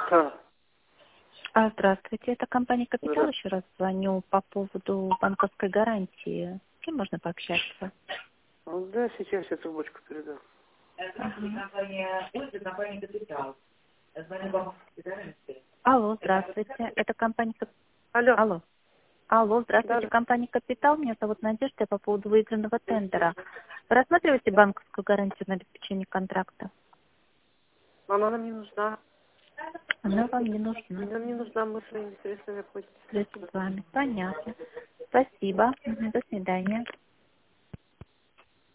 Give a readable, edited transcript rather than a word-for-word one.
Да. Здравствуйте, это компания «Капитал». Еще раз звоню по поводу банковской гарантии. С кем можно пообщаться? Ну, да, сейчас я трубочку передам. Компания «Капитал». Звоню банковской гарантии. Алло, здравствуйте, это компания Алло. Алло, здравствуйте, Да. компания «Капитал». Меня зовут Надежда, я по поводу выигранного тендера. Вы рассматриваете банковскую гарантию на обеспечение контракта? Она нам не нужна. Она вам не нужна. Нам не нужна, мы своими средствами ходим. С вами. Понятно. Спасибо. До свидания.